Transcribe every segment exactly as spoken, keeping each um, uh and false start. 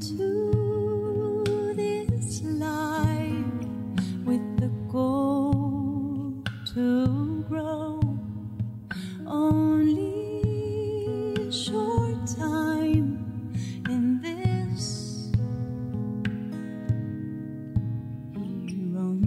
into this life with the goal to grow. Only a short time in this here on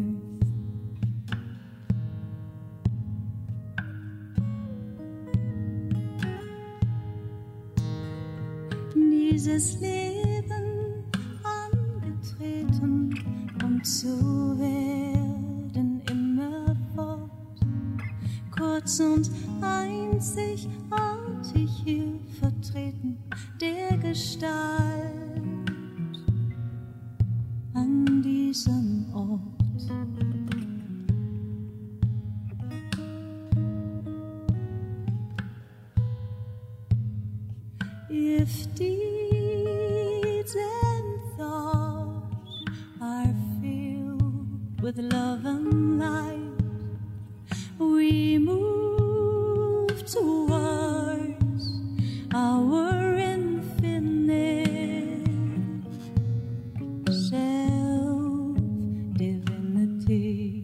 earth. Dieses Leben angetreten, um zu werden immerfort, kurz und einzigartig hier vertreten, der Gestalt an diesem Ort. If deeds and thoughts are filled with love and light, we move towards our infinite self-divinity.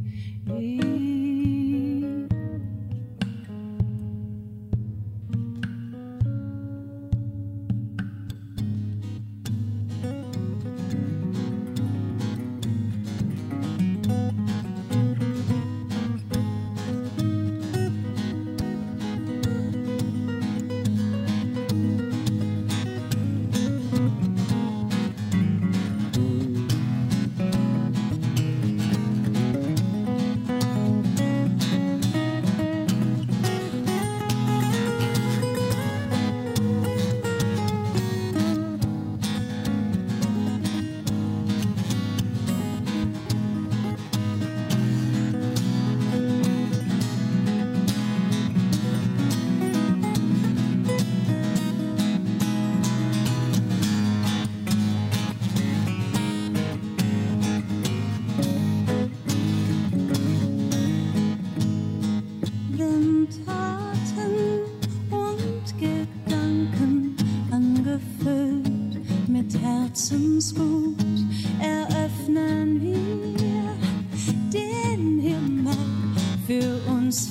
Herzensmut eröffnen wir den Himmel für uns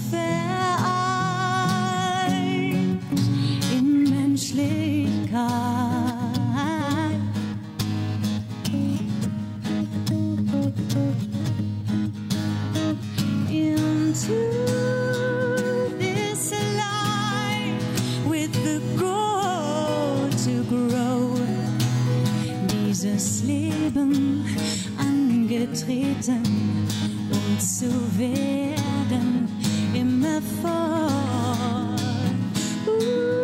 vereint in Menschlichkeit. Into this life with the goal to grow. Dieses Leben angetreten, um zu werden immerfort. Uh.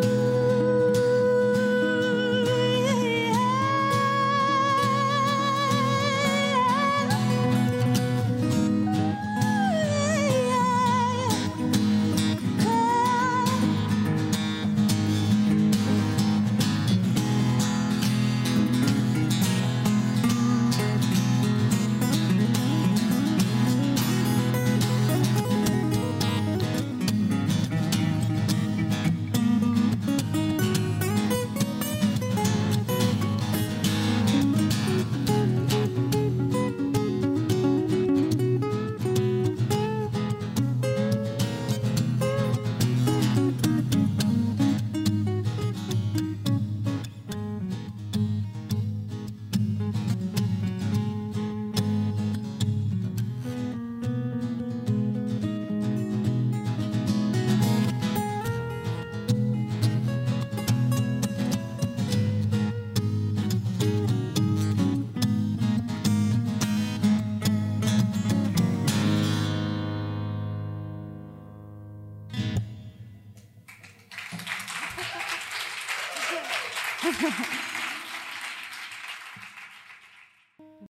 Ha ha ha.